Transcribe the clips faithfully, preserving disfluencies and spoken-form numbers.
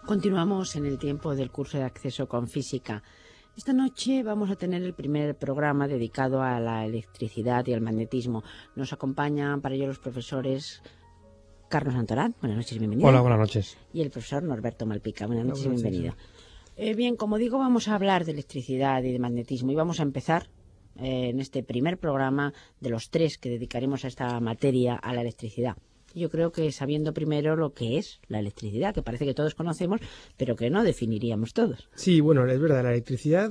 Continuamos en el tiempo del curso de acceso con física. Esta noche vamos a tener el primer programa dedicado a la electricidad y al magnetismo. Nos acompañan para ello los profesores Carlos Santorán. Buenas noches y bienvenido. Hola, buenas noches. Y el profesor Norberto Malpica. Buenas noches y buenas bienvenido. Eh, bien, como digo, vamos a hablar de electricidad y de magnetismo y vamos a empezar eh, en este primer programa de los tres que dedicaremos a esta materia, a la electricidad. Yo creo que sabiendo primero lo que es la electricidad, que parece que todos conocemos, pero que no definiríamos todos. Sí, bueno, es verdad, la electricidad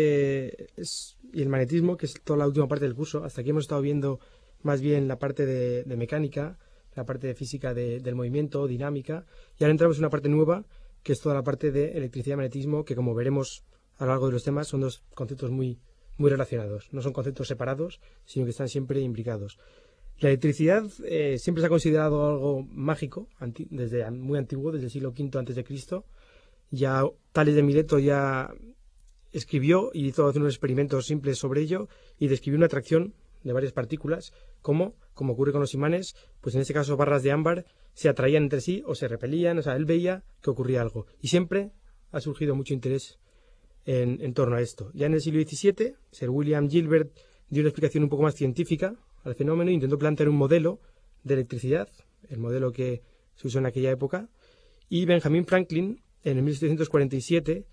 eh, es, y el magnetismo, que es toda la última parte del curso, hasta aquí hemos estado viendo más bien la parte de, de mecánica, la parte de física de, del movimiento, dinámica, y ahora entramos en una parte nueva, que es toda la parte de electricidad y magnetismo, que como veremos a lo largo de los temas son dos conceptos muy, muy relacionados. No son conceptos separados, sino que están siempre imbricados. La electricidad eh, siempre se ha considerado algo mágico, anti, desde muy antiguo, desde el siglo quinto antes de Cristo. Ya Tales de Mileto ya escribió y hizo unos experimentos simples sobre ello y describió una atracción de varias partículas, como, como ocurre con los imanes, pues en este caso barras de ámbar se atraían entre sí o se repelían, o sea, él veía que ocurría algo. Y siempre ha surgido mucho interés en, en torno a esto. Ya en el siglo diecisiete, Sir William Gilbert dio una explicación un poco más científica al fenómeno, intentó plantear un modelo de electricidad, el modelo que se usó en aquella época, y Benjamin Franklin, en el mil setecientos cuarenta y siete,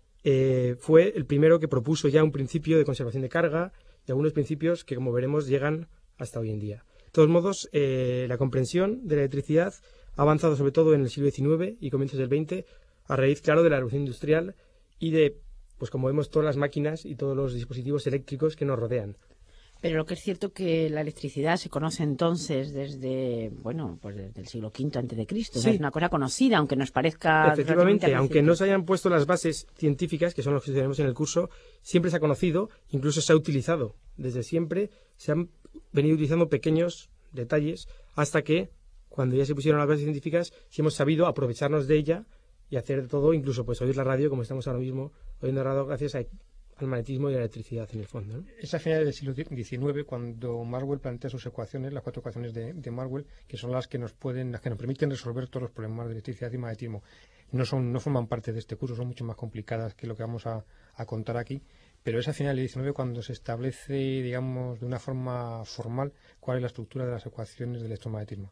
eh, fue el primero que propuso ya un principio de conservación de carga y algunos principios que, como veremos, llegan hasta hoy en día. De todos modos, eh, la comprensión de la electricidad ha avanzado sobre todo en el siglo diecinueve y comienzos del veinte, a raíz, claro, de la revolución industrial y de, pues como vemos, todas las máquinas y todos los dispositivos eléctricos que nos rodean. Pero lo que es cierto que la electricidad se conoce entonces desde, bueno, pues desde el siglo quinto antes de Cristo. Sí. O sea, es una cosa conocida, aunque nos parezca... Efectivamente, aunque no se hayan puesto las bases científicas, que son las que estudiaremos en el curso, siempre se ha conocido, incluso se ha utilizado. Desde siempre se han venido utilizando pequeños detalles hasta que, cuando ya se pusieron las bases científicas, sí hemos sabido aprovecharnos de ella y hacer todo, incluso pues oír la radio, como estamos ahora mismo oyendo la radio, gracias a... al magnetismo y a la electricidad en el fondo, ¿no? Es a finales del siglo diecinueve cuando Maxwell plantea sus ecuaciones, las cuatro ecuaciones de, de Maxwell, que son las que nos pueden, las que nos permiten resolver todos los problemas de electricidad y magnetismo. No son, no forman parte de este curso, son mucho más complicadas que lo que vamos a, a contar aquí, pero es a finales del diecinueve cuando se establece, digamos, de una forma formal cuál es la estructura de las ecuaciones del electromagnetismo.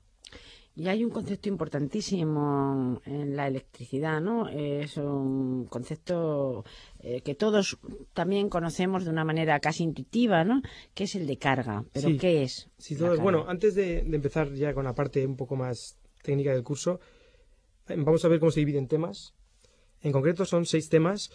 Y hay un concepto importantísimo en la electricidad, ¿no? Es un concepto eh, que todos también conocemos de una manera casi intuitiva, ¿no? Que es el de carga. ¿Pero sí, qué es? Sí, todos. Bueno, antes de, de empezar ya con la parte un poco más técnica del curso, vamos a ver cómo se dividen temas. En concreto son seis temas,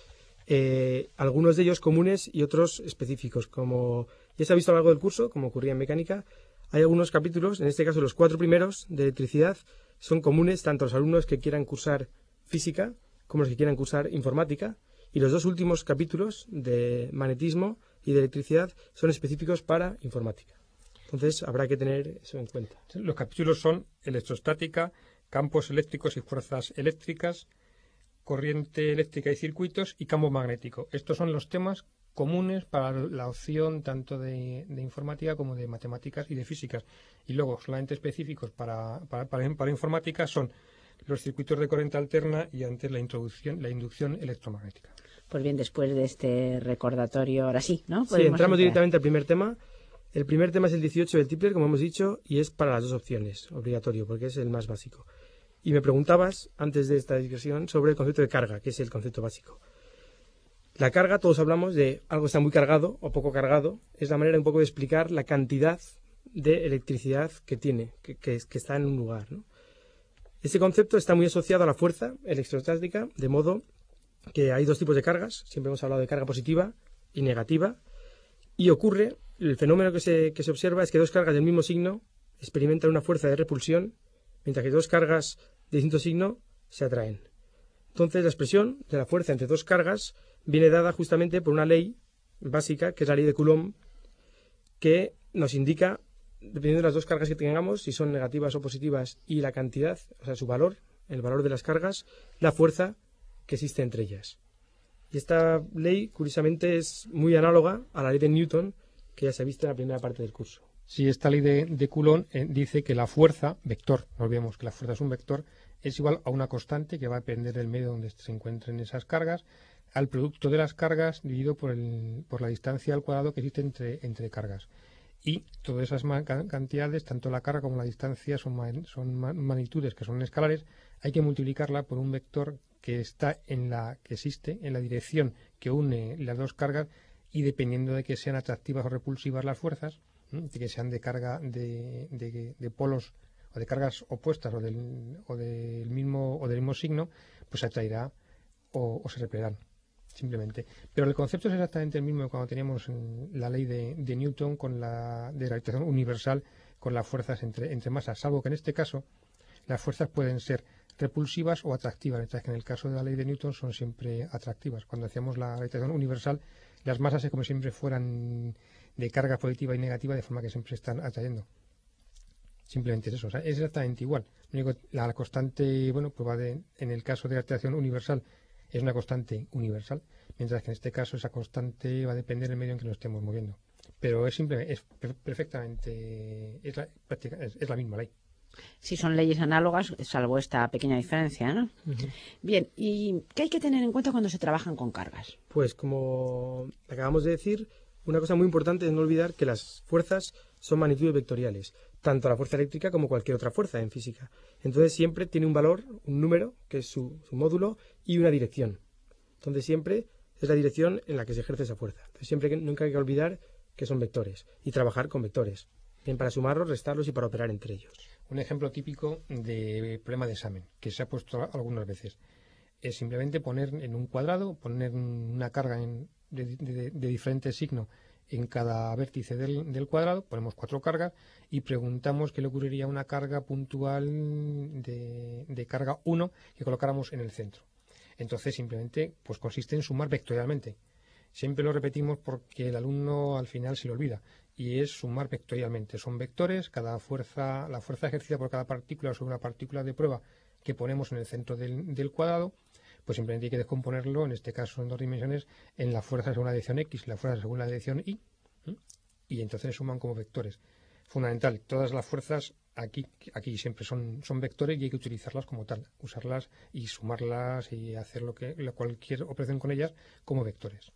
eh, algunos de ellos comunes y otros específicos. Como ya se ha visto a lo largo del curso, como ocurría en mecánica, hay algunos capítulos, en este caso los cuatro primeros de electricidad, son comunes tanto a los alumnos que quieran cursar física como los que quieran cursar informática, y los dos últimos capítulos de magnetismo y de electricidad son específicos para informática. Entonces habrá que tener eso en cuenta. Los capítulos son electrostática, campos eléctricos y fuerzas eléctricas, corriente eléctrica y circuitos y campo magnético. Estos son los temas comunes para la opción tanto de, de informática como de matemáticas y de físicas. Y luego, solamente específicos para, para, para, para informática son los circuitos de corriente alterna y antes la introducción, la inducción electromagnética. Pues bien, después de este recordatorio, ahora sí, ¿no? Sí, entramos entrar. directamente al primer tema. El primer tema es el dieciocho del Tipler, como hemos dicho, y es para las dos opciones, obligatorio, porque es el más básico. Y me preguntabas, antes de esta discusión, sobre el concepto de carga, que es el concepto básico. La carga, todos hablamos de algo que está muy cargado o poco cargado, es la manera un poco de explicar la cantidad de electricidad que tiene, que, que, que está en un lugar, ¿no? Este concepto está muy asociado a la fuerza electrostática, de modo que hay dos tipos de cargas, siempre hemos hablado de carga positiva y negativa, y ocurre, el fenómeno que se, que se observa es que dos cargas del mismo signo experimentan una fuerza de repulsión, mientras que dos cargas de distinto signo se atraen. Entonces, la expresión de la fuerza entre dos cargas viene dada justamente por una ley básica, que es la ley de Coulomb, que nos indica, dependiendo de las dos cargas que tengamos, si son negativas o positivas, y la cantidad, o sea, su valor, el valor de las cargas, la fuerza que existe entre ellas. Y esta ley, curiosamente, es muy análoga a la ley de Newton, que ya se ha visto en la primera parte del curso. Sí, esta ley de, de Coulomb eh, dice que la fuerza, vector, no olvidemos que la fuerza es un vector, es igual a una constante que va a depender del medio donde se encuentren esas cargas, al producto de las cargas dividido por, el, por la distancia al cuadrado que existe entre, entre cargas. Y todas esas cantidades, tanto la carga como la distancia, son, man, son magnitudes que son escalares. Hay que multiplicarla por un vector que está en la que existe en la dirección que une las dos cargas, y dependiendo de que sean atractivas o repulsivas las fuerzas, de que sean de carga de, de, de polos o de cargas opuestas o del, o del mismo o del mismo signo, pues se atraerá o, o se repelerán. Simplemente. Pero el concepto es exactamente el mismo que cuando teníamos la ley de, de Newton con la de gravitación universal con las fuerzas entre, entre masas, salvo que en este caso las fuerzas pueden ser repulsivas o atractivas, mientras que en el caso de la ley de Newton son siempre atractivas. Cuando hacíamos la gravitación universal, las masas es como si siempre fueran de carga positiva y negativa, de forma que siempre están atrayendo. Simplemente es eso, o sea, es exactamente igual. La constante, bueno, pues va de, en el caso de gravitación universal, es una constante universal, mientras que en este caso esa constante va a depender del medio en que nos estemos moviendo. Pero es simple, es perfectamente, es la, es, es la misma ley. Sí, son leyes análogas, salvo esta pequeña diferencia, ¿no? Uh-huh. Bien, ¿y qué hay que tener en cuenta cuando se trabajan con cargas? Pues como acabamos de decir, una cosa muy importante es no olvidar que las fuerzas son magnitudes vectoriales, tanto la fuerza eléctrica como cualquier otra fuerza en física. Entonces siempre tiene un valor, un número, que es su, su módulo, y una dirección. Entonces siempre es la dirección en la que se ejerce esa fuerza. Entonces siempre que, nunca hay que olvidar que son vectores y trabajar con vectores, bien para sumarlos, restarlos y para operar entre ellos. Un ejemplo típico de problema de examen, que se ha puesto algunas veces, es simplemente poner en un cuadrado, poner una carga en, de, de, de diferente signo en cada vértice del, del cuadrado, ponemos cuatro cargas y preguntamos qué le ocurriría a una carga puntual de, de carga uno que colocáramos en el centro. Entonces simplemente pues consiste en sumar vectorialmente. Siempre lo repetimos porque el alumno al final se lo olvida, y es sumar vectorialmente. Son vectores, cada fuerza, la fuerza ejercida por cada partícula sobre una partícula de prueba que ponemos en el centro del, del cuadrado, pues simplemente hay que descomponerlo, en este caso en dos dimensiones, en la fuerza según la dirección X y la fuerza según la dirección Y, ¿eh? Y entonces suman como vectores. Fundamental, todas las fuerzas aquí, aquí siempre son, son vectores y hay que utilizarlas como tal, usarlas y sumarlas y hacer lo que cualquier operación con ellas como vectores.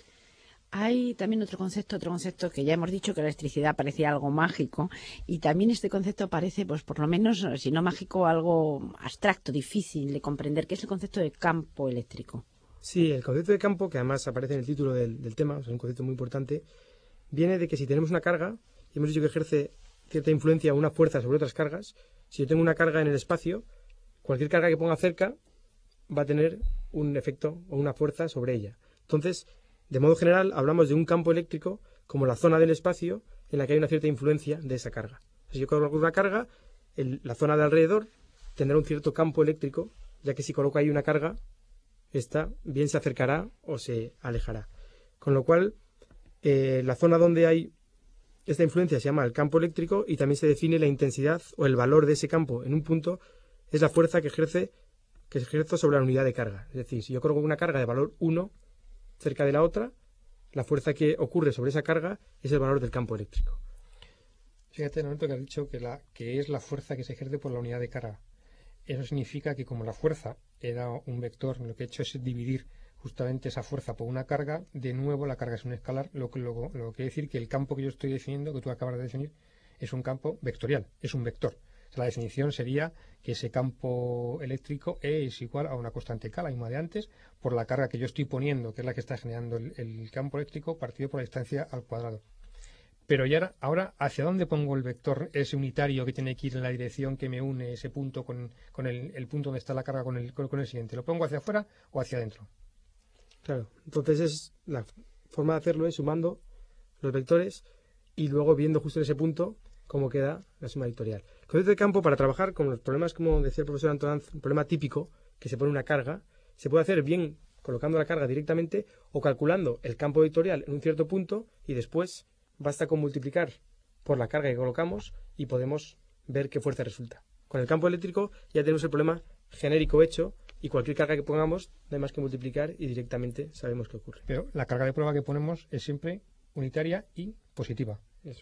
Hay también otro concepto, otro concepto que ya hemos dicho que la electricidad parecía algo mágico, y también este concepto parece, pues por lo menos, si no mágico, algo abstracto, difícil de comprender, que es el concepto de campo eléctrico. Sí, el concepto de campo, que además aparece en el título del, del tema, es un concepto muy importante, viene de que si tenemos una carga, y hemos dicho que ejerce cierta influencia o una fuerza sobre otras cargas, si yo tengo una carga en el espacio, cualquier carga que ponga cerca va a tener un efecto o una fuerza sobre ella. Entonces, de modo general, hablamos de un campo eléctrico como la zona del espacio en la que hay una cierta influencia de esa carga. Si yo coloco una carga, el, la zona de alrededor tendrá un cierto campo eléctrico, ya que si coloco ahí una carga, esta bien se acercará o se alejará. Con lo cual, eh, la zona donde hay esta influencia se llama el campo eléctrico, y también se define la intensidad o el valor de ese campo en un punto, es la fuerza que ejerce que se ejerce sobre la unidad de carga. Es decir, si yo coloco una carga de valor uno cerca de la otra, la fuerza que ocurre sobre esa carga es el valor del campo eléctrico. Fíjate, en el momento que has dicho que, la, que es la fuerza que se ejerce por la unidad de carga. Eso significa que como la fuerza era un vector, lo que he hecho es dividir justamente esa fuerza por una carga, de nuevo la carga es un escalar, lo que, lo, lo que quiere decir que el campo que yo estoy definiendo, que tú acabas de definir, es un campo vectorial, es un vector. O sea, la definición sería que ese campo eléctrico E es igual a una constante K, la misma de antes, por la carga que yo estoy poniendo, que es la que está generando el, el campo eléctrico, partido por la distancia al cuadrado. Pero ya ahora, ¿hacia dónde pongo el vector ese unitario que tiene que ir en la dirección que me une ese punto con, con el, el punto donde está la carga con el, con, con el siguiente? ¿Lo pongo hacia afuera o hacia adentro? Claro, entonces es la forma de hacerlo es sumando los vectores y luego viendo justo en ese punto cómo queda la suma vectorial. El concepto de campo, para trabajar con los problemas, como decía el profesor Antoine, un problema típico, que se pone una carga, se puede hacer bien colocando la carga directamente o calculando el campo vectorial en un cierto punto, y después basta con multiplicar por la carga que colocamos y podemos ver qué fuerza resulta. Con el campo eléctrico ya tenemos el problema genérico hecho, y cualquier carga que pongamos no hay más que multiplicar y directamente sabemos qué ocurre. Pero la carga de prueba que ponemos es siempre unitaria y positiva. Eso es.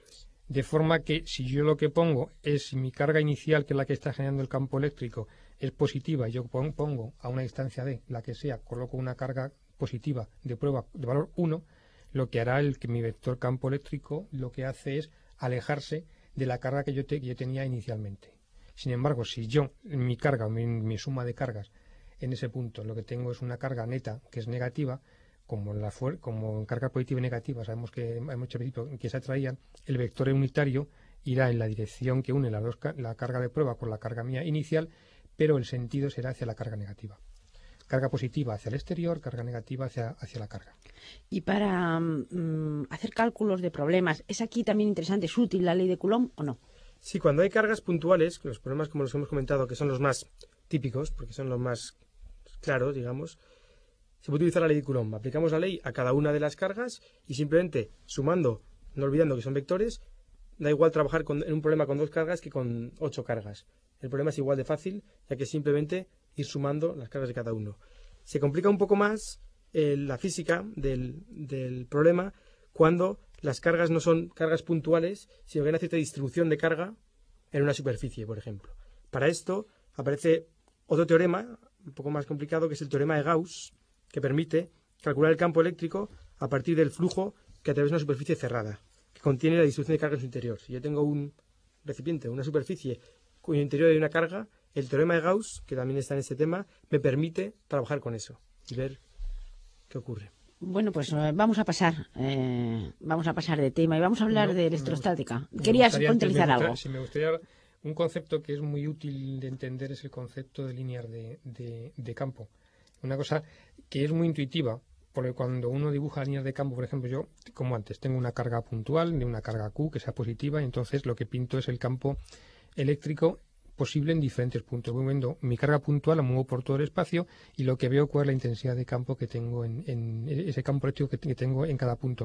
De forma que si yo lo que pongo es, si mi carga inicial, que es la que está generando el campo eléctrico, es positiva y yo pongo a una distancia de la que sea, coloco una carga positiva de prueba de valor uno, lo que hará el que mi vector campo eléctrico lo que hace es alejarse de la carga que yo, te, que yo tenía inicialmente. Sin embargo, si yo, mi carga, mi, mi suma de cargas, en ese punto lo que tengo es una carga neta que es negativa, como en, la fuer como en carga positiva y negativa, sabemos que hay muchos principios que se atraían, el vector unitario irá en la dirección que une las dos, la carga de prueba con la carga mía inicial, pero el sentido será hacia la carga negativa. Carga positiva hacia el exterior, carga negativa hacia, hacia la carga. Y para um, hacer cálculos de problemas, ¿es aquí también interesante, es útil la ley de Coulomb o no? Sí, cuando hay cargas puntuales, los problemas como los hemos comentado, que son los más típicos, porque son los más claros, digamos, se puede utilizar la ley de Coulomb. Aplicamos la ley a cada una de las cargas y simplemente sumando, no olvidando que son vectores, da igual trabajar con, en un problema con dos cargas que con ocho cargas. El problema es igual de fácil, ya que simplemente ir sumando las cargas de cada uno. Se complica un poco más eh, la física del, del problema cuando las cargas no son cargas puntuales, sino que hay una cierta distribución de carga en una superficie, por ejemplo. Para esto aparece otro teorema, un poco más complicado, que es el teorema de Gauss, que permite calcular el campo eléctrico a partir del flujo que atraviesa una superficie cerrada, que contiene la distribución de carga en su interior. Si yo tengo un recipiente, una superficie cuyo interior hay una carga, el teorema de Gauss, que también está en este tema, me permite trabajar con eso y ver qué ocurre. Bueno, pues eh, vamos a pasar eh, vamos a pasar de tema y vamos a hablar No, de electrostática. Me ¿Querías gustaría, puntualizar me gustaría, algo? Si me gustaría, un concepto que es muy útil de entender es el concepto de líneas de, de, de campo. Una cosa que es muy intuitiva, porque cuando uno dibuja líneas de campo, por ejemplo, yo, como antes, tengo una carga puntual de una carga Q que sea positiva, y entonces lo que pinto es el campo eléctrico posible en diferentes puntos. Voy viendo mi carga puntual, la muevo por todo el espacio y lo que veo cuál es la intensidad de campo que tengo en, en ese campo eléctrico que, que tengo en cada punto.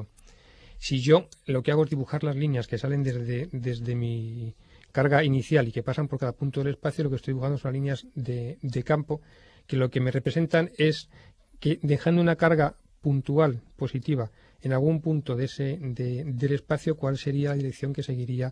Si yo lo que hago es dibujar las líneas que salen desde, desde mi carga inicial y que pasan por cada punto del espacio, lo que estoy dibujando son las líneas de, de campo que lo que me representan es que dejando una carga puntual positiva en algún punto de ese de, del espacio, cuál sería la dirección que seguiría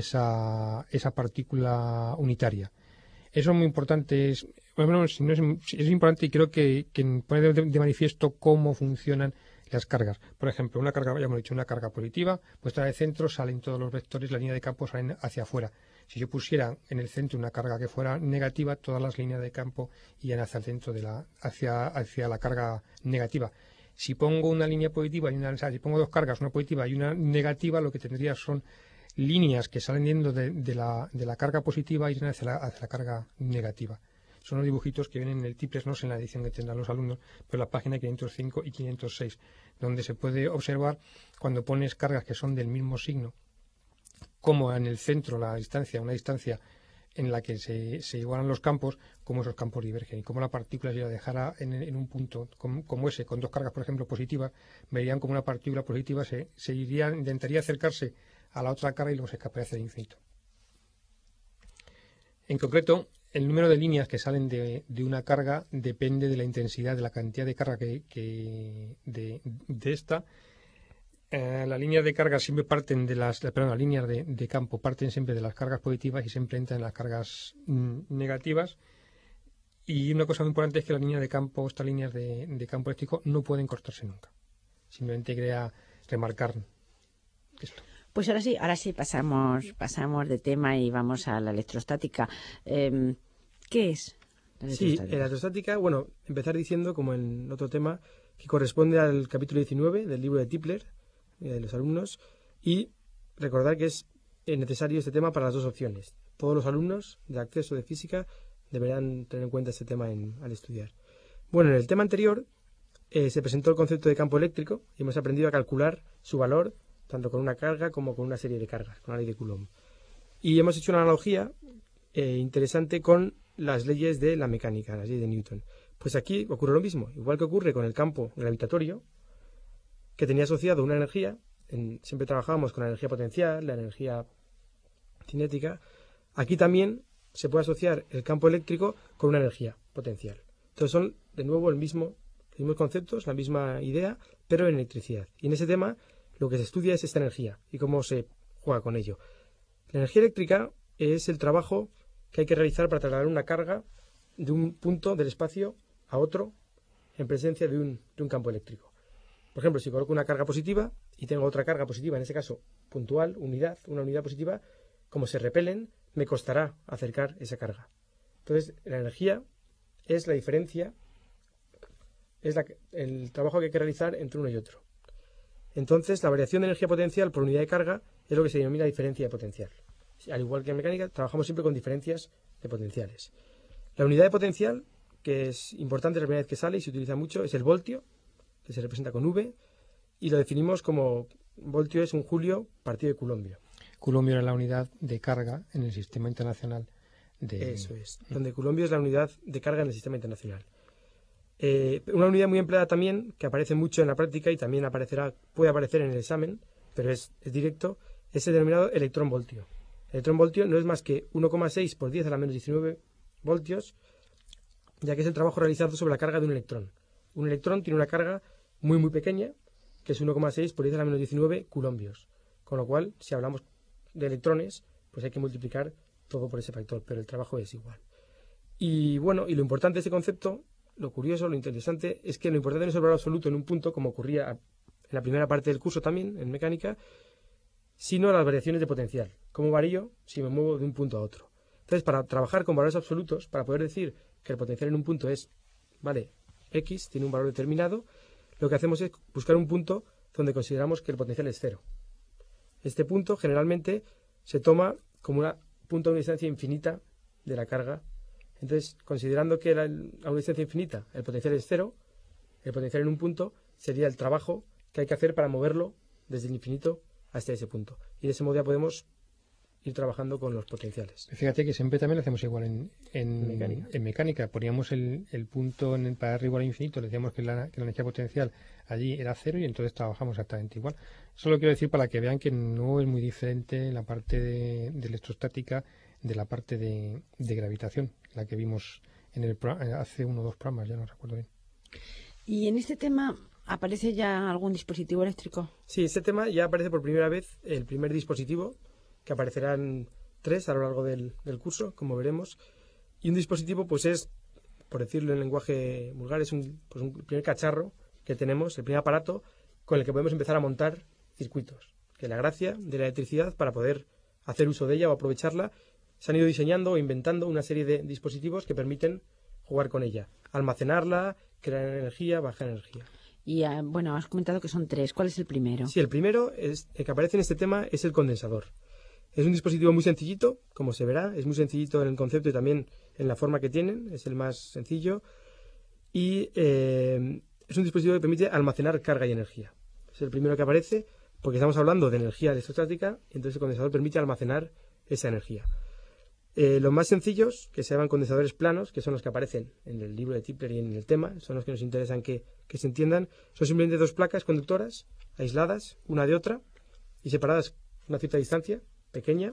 esa, esa partícula unitaria. Eso es muy importante, es, bueno, si no es, es importante y creo que, que pone de, de manifiesto cómo funcionan las cargas. Por ejemplo, una carga, ya hemos dicho, una carga positiva, puesta en el centro, salen todos los vectores, la línea de campo salen hacia afuera. Si yo pusiera en el centro una carga que fuera negativa, todas las líneas de campo irían hacia el centro de la, hacia, hacia la carga negativa. Si pongo una línea positiva y una, o sea, si pongo dos cargas, una positiva y una negativa, lo que tendría son líneas que salen yendo de, de, la, de la carga positiva y irán hacia la, hacia la carga negativa. Son los dibujitos que vienen en el Tiples, no sé en la edición que tendrán los alumnos, pero la página quinientos cinco y quinientos seis, donde se puede observar cuando pones cargas que son del mismo signo, como en el centro la distancia, una distancia en la que se, se igualan los campos, cómo esos campos divergen y cómo la partícula, si la dejara en, en un punto como, como ese, con dos cargas, por ejemplo, positivas, verían como una partícula positiva se, se iría, intentaría acercarse a la otra carga y luego se escaparía hacia el infinito. En concreto, el número de líneas que salen de, de una carga depende de la intensidad, de la cantidad de carga que, que de, de esta. Eh, las líneas de carga siempre parten de las, perdón, las líneas de, de campo parten siempre de las cargas positivas y siempre entran en las cargas mm, negativas. Y una cosa muy importante es que las líneas de campo, estas líneas de, de campo eléctrico, no pueden cortarse nunca. Simplemente quería remarcar esto. Pues ahora sí, ahora sí pasamos, pasamos de tema y vamos a la electrostática. Eh, ¿Qué es la Sí, electrostática? la electrostática, bueno, empezar diciendo, como en otro tema, que corresponde al capítulo diecinueve del libro de Tipler, de los alumnos, y recordar que es necesario este tema para las dos opciones. Todos los alumnos de acceso de física deberán tener en cuenta este tema en, al estudiar. Bueno, en el tema anterior eh, se presentó el concepto de campo eléctrico y hemos aprendido a calcular su valor tanto con una carga como con una serie de cargas, con la ley de Coulomb. Y hemos hecho una analogía eh, interesante con las leyes de la mecánica, las leyes de Newton. Pues aquí ocurre lo mismo, igual que ocurre con el campo gravitatorio, que tenía asociado una energía, en, siempre trabajábamos con la energía potencial, la energía cinética, aquí también se puede asociar el campo eléctrico con una energía potencial. Entonces son de nuevo el mismo, los mismos conceptos, la misma idea, pero en electricidad. Y en ese tema lo que se estudia es esta energía y cómo se juega con ello. La energía eléctrica es el trabajo que hay que realizar para trasladar una carga de un punto del espacio a otro en presencia de un, de un campo eléctrico. Por ejemplo, si coloco una carga positiva y tengo otra carga positiva, en este caso puntual, unidad, una unidad positiva, como se repelen, me costará acercar esa carga. Entonces, la energía es la diferencia, es la, el trabajo que hay que realizar entre uno y otro. Entonces, la variación de energía potencial por unidad de carga es lo que se denomina diferencia de potencial. Al igual que en mecánica, trabajamos siempre con diferencias de potenciales. La unidad de potencial, que es importante la primera vez que sale y se utiliza mucho, es el voltio, que se representa con V, y lo definimos como voltio es un julio partido de culombio. Culombio era la unidad de carga en el sistema internacional de... Eso es, donde culombio es la unidad de carga en el sistema internacional. Eh, una unidad muy empleada también, que aparece mucho en la práctica y también aparecerá, puede aparecer en el examen, pero es, es directo, es el denominado electronvoltio. El electronvoltio no es más que uno coma seis por diez a la menos diecinueve voltios, ya que es el trabajo realizado sobre la carga de un electrón. Un electrón tiene una carga muy muy pequeña, que es uno coma seis por diez a la menos diecinueve culombios. Con lo cual, si hablamos de electrones, pues hay que multiplicar todo por ese factor, pero el trabajo es igual. Y bueno, y lo importante de este concepto, lo curioso, lo interesante, es que lo importante no es el valor absoluto en un punto, como ocurría en la primera parte del curso también, en mecánica, sino las variaciones de potencial. ¿Cómo varío si me muevo de un punto a otro? Entonces, para trabajar con valores absolutos, para poder decir que el potencial en un punto es, vale, X, tiene un valor determinado, lo que hacemos es buscar un punto donde consideramos que el potencial es cero. Este punto generalmente se toma como un punto a una distancia infinita de la carga. Entonces, considerando que la, a una distancia infinita el potencial es cero, el potencial en un punto sería el trabajo que hay que hacer para moverlo desde el infinito hasta ese punto. Y de ese modo ya podemos ir trabajando con los potenciales. Fíjate que siempre también lo hacemos igual en, en, mecánica. en mecánica. Poníamos el, el punto en el, para arriba al infinito, le decíamos que la, que la energía potencial allí era cero y entonces trabajamos exactamente igual. Eso lo quiero decir para que vean que no es muy diferente la parte de, de electrostática de la parte de, de gravitación, la que vimos en el hace uno o dos programas, ya no recuerdo bien. Y en este tema, ¿aparece ya algún dispositivo eléctrico? Sí, este tema ya aparece por primera vez el primer dispositivo, que aparecerán tres a lo largo del, del curso, como veremos. Y un dispositivo, pues es, por decirlo en lenguaje vulgar, es un, pues un primer cacharro que tenemos, el primer aparato con el que podemos empezar a montar circuitos. Que la gracia de la electricidad, para poder hacer uso de ella o aprovecharla, se han ido diseñando o inventando una serie de dispositivos que permiten jugar con ella, almacenarla, crear energía, bajar energía. Y uh, bueno, has comentado que son tres. ¿Cuál es el primero? Sí, el primero, es, el que aparece en este tema, es el condensador. Es un dispositivo muy sencillito, como se verá, es muy sencillito en el concepto y también en la forma que tienen, es el más sencillo. Y eh, es un dispositivo que permite almacenar carga y energía. Es el primero que aparece porque estamos hablando de energía electrostática y entonces el condensador permite almacenar esa energía. Eh, los más sencillos, que se llaman condensadores planos, que son los que aparecen en el libro de Tipler y en el tema, son los que nos interesan que, que se entiendan, son simplemente dos placas conductoras aisladas, una de otra, y separadas a una cierta distancia, pequeña,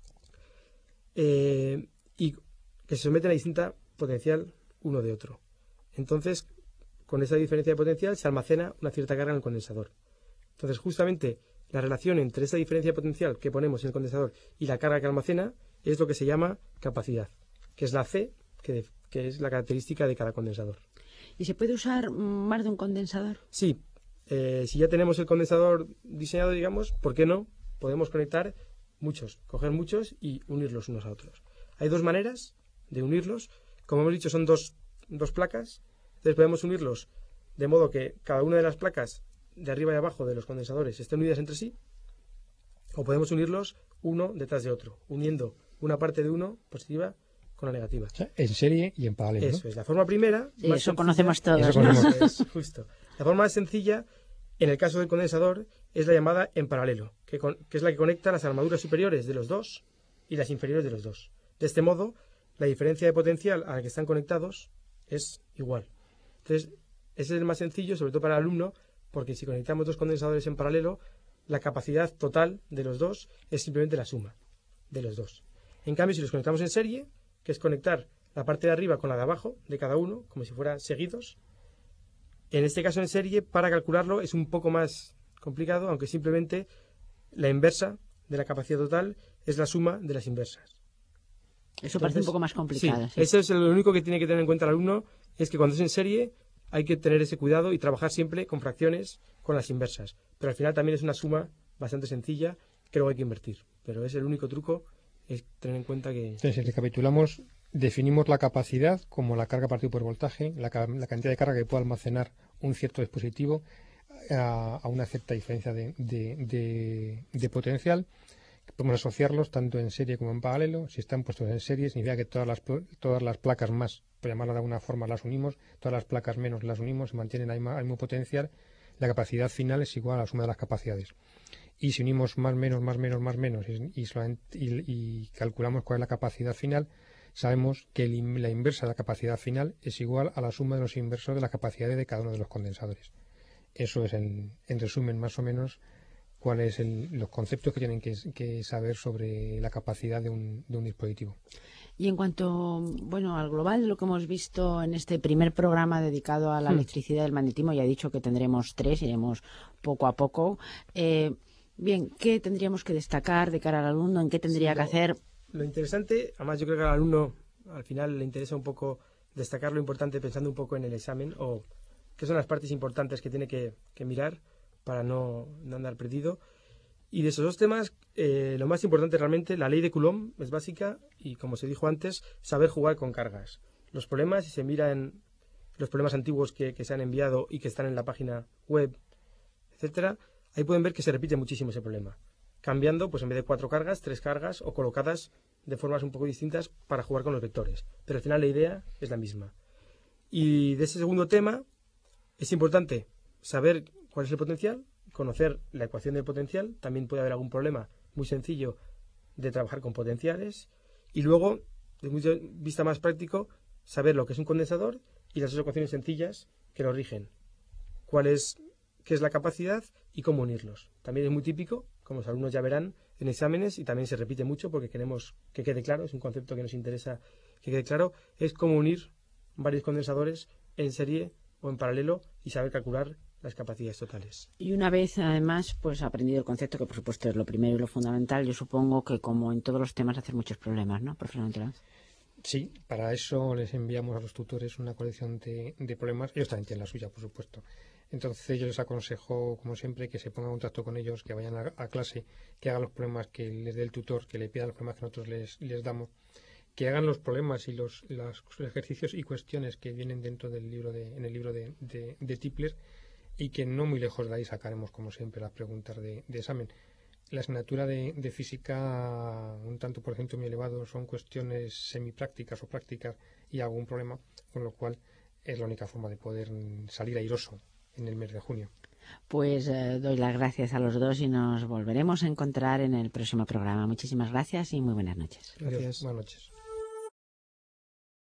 eh, y que se someten a distinta potencial uno de otro. Entonces, con esa diferencia de potencial se almacena una cierta carga en el condensador. Entonces, justamente, la relación entre esa diferencia de potencial que ponemos en el condensador y la carga que almacena es lo que se llama capacidad, que es la C, que, que es la característica de cada condensador. ¿Y se puede usar más de un condensador? Sí, eh, si ya tenemos el condensador diseñado, digamos, ¿por qué no? Podemos conectar muchos, coger muchos y unirlos unos a otros. Hay dos maneras de unirlos. Como hemos dicho, son dos, dos placas. Entonces podemos unirlos de modo que cada una de las placas de arriba y abajo de los condensadores estén unidas entre sí. O podemos unirlos uno detrás de otro, uniendo una parte de uno positiva con la negativa. O sea, en serie y en paralelo. Eso ¿no? es. La forma primera... Sí, más eso sencilla, conocemos todos, eso ¿no? conocemos. Es justo. La forma más sencilla, en el caso del condensador, es la llamada en paralelo, que, con, que es la que conecta las armaduras superiores de los dos y las inferiores de los dos. De este modo, la diferencia de potencial a la que están conectados es igual. Entonces, ese es el más sencillo, sobre todo para el alumno, porque si conectamos dos condensadores en paralelo, la capacidad total de los dos es simplemente la suma de los dos. En cambio, si los conectamos en serie, que es conectar la parte de arriba con la de abajo de cada uno, como si fueran seguidos, en este caso en serie, para calcularlo es un poco más complicado, aunque simplemente la inversa de la capacidad total es la suma de las inversas. Eso parece un poco más complicado. Sí, sí. Eso es lo único que tiene que tener en cuenta el alumno, es que cuando es en serie hay que tener ese cuidado y trabajar siempre con fracciones con las inversas. Pero al final también es una suma bastante sencilla que luego hay que invertir. Pero es el único truco, es tener en cuenta que... Entonces, si recapitulamos, definimos la capacidad como la carga partida por voltaje, la, la cantidad de carga que puede almacenar un cierto dispositivo a, a una cierta diferencia de, de, de, de potencial. Podemos asociarlos tanto en serie como en paralelo. Si están puestos en serie, significa que todas las, todas las placas más, por llamarlo de alguna forma, las unimos, todas las placas menos las unimos, se mantienen al mismo potencial. La capacidad final es igual a la suma de las capacidades. Y si unimos más, menos, más, menos, más, menos y, y, y, y calculamos cuál es la capacidad final, sabemos que el, la inversa de la capacidad final es igual a la suma de los inversos de las capacidades de cada uno de los condensadores. Eso es, en, en resumen, más o menos, cuáles son los conceptos que tienen que, que saber sobre la capacidad de un, de un dispositivo. Y en cuanto bueno al global de lo que hemos visto en este primer programa dedicado a la hmm. electricidad y el magnetismo, ya he dicho que tendremos tres, iremos poco a poco. Eh, bien, ¿qué tendríamos que destacar de cara al alumno? ¿En qué tendría sí, que lo, hacer? Lo interesante, además yo creo que al alumno al final le interesa un poco destacar lo importante pensando un poco en el examen o qué son las partes importantes que tiene que, que mirar para no, no andar perdido. Y de esos dos temas, eh, lo más importante realmente, la ley de Coulomb es básica y, como se dijo antes, saber jugar con cargas. Los problemas, si se miran los problemas antiguos que, que se han enviado y que están en la página web, etcétera, ahí pueden ver que se repite muchísimo ese problema. Cambiando, pues en vez de cuatro cargas, tres cargas o colocadas de formas un poco distintas para jugar con los vectores. Pero al final la idea es la misma. Y de ese segundo tema, es importante saber cuál es el potencial, conocer la ecuación del potencial. También puede haber algún problema muy sencillo de trabajar con potenciales. Y luego, desde un punto de vista más práctico, saber lo que es un condensador y las dos ecuaciones sencillas que lo rigen. Cuál es, qué es la capacidad y cómo unirlos. También es muy típico, como los alumnos ya verán en exámenes, y también se repite mucho porque queremos que quede claro, es un concepto que nos interesa que quede claro, es cómo unir varios condensadores en serie o en paralelo y saber calcular las capacidades totales. Y una vez, además, pues aprendido el concepto, que por supuesto es lo primero y lo fundamental, yo supongo que como en todos los temas hacer muchos problemas, ¿no, profesor Antolán? Sí, para eso les enviamos a los tutores una colección de, de problemas. Ellos también tienen la suya, por supuesto. Entonces yo les aconsejo, como siempre, que se pongan en contacto con ellos, que vayan a, a clase, que hagan los problemas que les dé el tutor, que le pidan los problemas que nosotros les, les damos, que hagan los problemas y los, los ejercicios y cuestiones que vienen dentro del libro de, en el libro de, de, de Tipler, y que no muy lejos de ahí sacaremos, como siempre, las preguntas de, de examen. La asignatura de, de física, un tanto por ciento muy elevado, son cuestiones semiprácticas o prácticas y algún problema, con lo cual es la única forma de poder salir airoso en el mes de junio. Pues eh, doy las gracias a los dos y nos volveremos a encontrar en el próximo programa. Muchísimas gracias y muy buenas noches. Gracias. Buenas noches.